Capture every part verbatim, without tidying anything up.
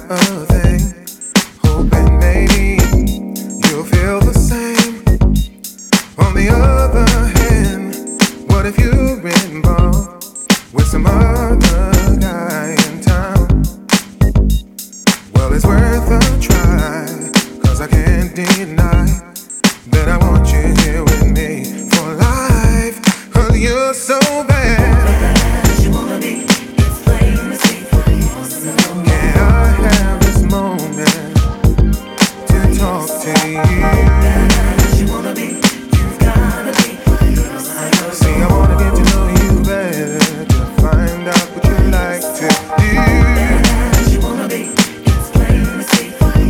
a thing, hoping maybe you'll feel the same. On the other hand, what if you're involved with some other guy in town? Well, it's worth a try, cause I can't deny that I want you here with me for life. Cause you're so bad. You wanna be, it's plain to see. Can I have this moment to talk to you? You wanna be, you've gotta be. See, I wanna get to know you better, to find out what you like to do. You wanna be, it's plain to see.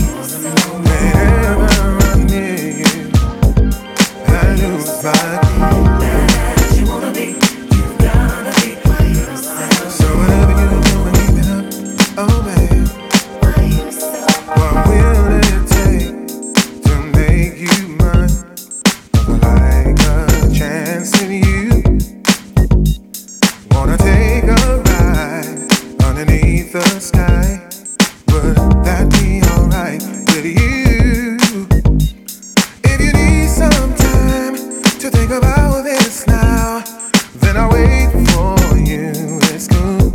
Whenever I'm near you, I lose my cool. You wanna be, you've gotta be. So whatever you do, leave it up, oh babe. What will it take to make you mine? I'd like a chance in you. Wanna take a ride underneath the sky? Would that be alright with you? If you need some time to think about this now, then I'll wait for you, it's cool.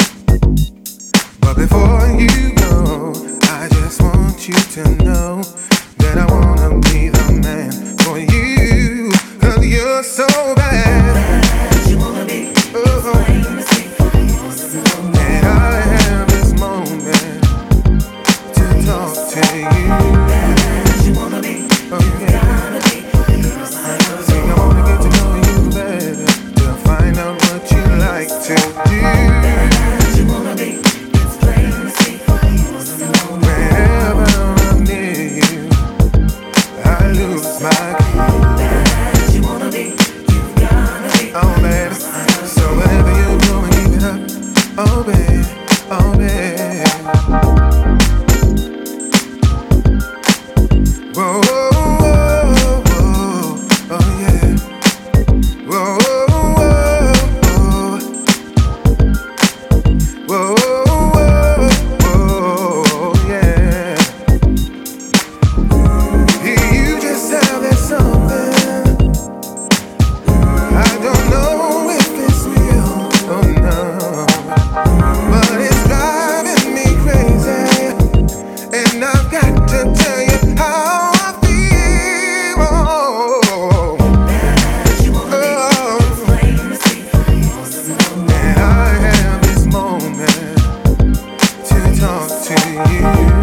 But before you go, I just want you to know that I wanna be the man for you. Cause you're so bad. You wanna be, Oh, plain to see. and I have this moment to talk to you. You wanna be, Oh yeah. gotta be. See, I wanna get to know you better, to find out what you like to do. You wanna be, it's plain to see. Whenever I'm near you, I lose my cool. You wanna be, you've gotta be. Oh baby, so whatever you do, keep it up. Oh baby, oh baby. Whoa, whoa, whoa, whoa, oh yeah. Whoa, whoa, whoa, whoa, whoa, whoa, yeah. You just have that something. I don't know if it's real, oh no, but it's driving me crazy, and I've got to tell you how I feel. Oh, You wanna be, it's plain to see. and I have this moment to talk to you.